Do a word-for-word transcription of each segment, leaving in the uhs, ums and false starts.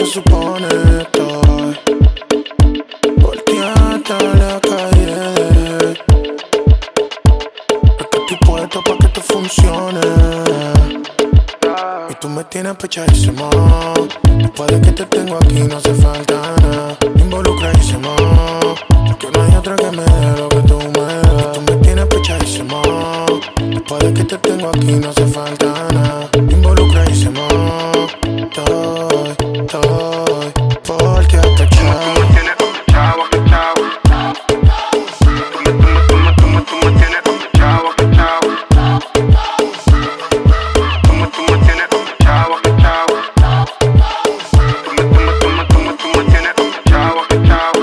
se supone estoy volteando a la calle. Estoy puesto pa' que esto funcione y tú me tienes pechadísimo. Después de que te tengo aquí no hace falta nada. Involucradísimo, porque no hay otra que me dé lo que tú me das. Y tú me tienes pechadísimo. Después de que te tengo aquí no hace falta nada. Involucradísimo, estoy, estoy porque hasta chao. Tú me tienes chavo, chavo. Tú me, tú me, tú me, tú me, tú me tienes chavo, chavo. Tú me, tú me tienes chavo, chavo. Tú me, tú me, tú me, tú me, tú me tienes chavo, chavo.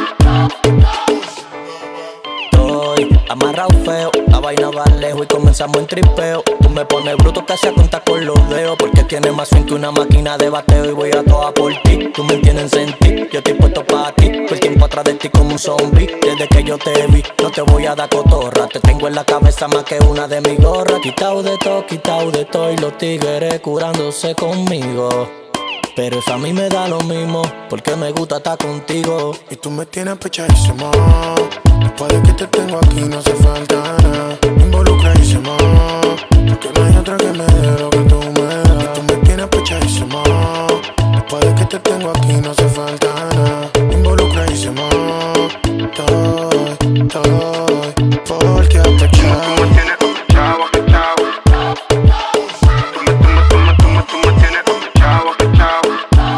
Estoy amarrado feo, la vaina va lejos y comenzamos en tripeo. Tú me pones bruto casi a contar con los dedos, porque tienes más swing que una máquina de bateo y voy a toa por ti. Tú me entiendes sentir, yo estoy puesto pa' ti. Todo el tiempo atrás de ti como un zombie, desde que yo te vi. No te voy a dar cotorra, te tengo en la cabeza más que una de mi gorra. Quitao de todo, quitao de todo y los tigres curándose conmigo. Pero eso a mí me da lo mismo, porque me gusta estar contigo. Y tú me tienes pechadísimo. Después de que te tengo aquí no hace falta nada. Involucradísimo, porque no hay otra que me dé lo que tú me das. Y tú me tienes pechadísimo. Después de que te tengo aquí no hace falta nada. Involucradísimo, estoy, estoy porque hasta chao. Tú me tienes chavo, chavo. Tú me, tú me, tú me, tú me, tú me tienes chavo, chavo.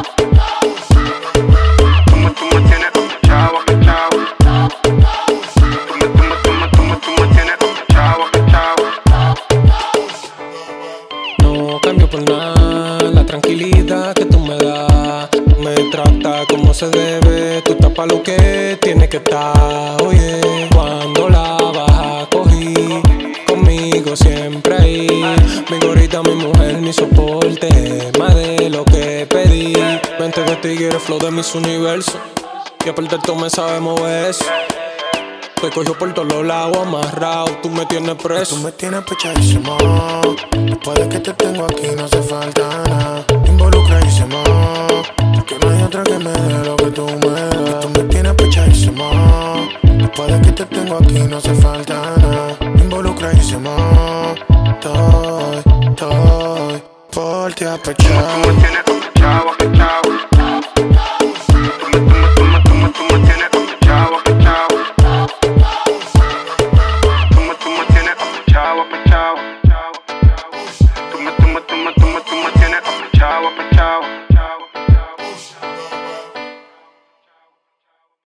Tú me, tú me tienes chavo, chavo. Tú me, tú me, tú me, tú me, tú me tienes chavo, chavo. No cambio por nada la tranquilidad que tú me das. Me trata como se debe, tú estás pa' lo que tienes que estar. Oye, cuando la baja cogí, conmigo siempre ahí. Mi gorrita, mi mujer, mi soporte, más de lo que pedí. Mente de tigre, flow de mis universos, y aparte tú me sabes mover eso. Te cogió por todos los lados amarrado, tú me tienes preso. Tú me tienes pechadísimo. Después de que te tengo aquí no hace falta nada. Involucradísimo, porque no hay otra que me dé lo que tú me das. Y tú me tienes pechadísimo. Después de que te tengo aquí no hace falta nada. Involucradísimo, estoy, estoy por ti a pechar. Tú me tienes chavo, chavo.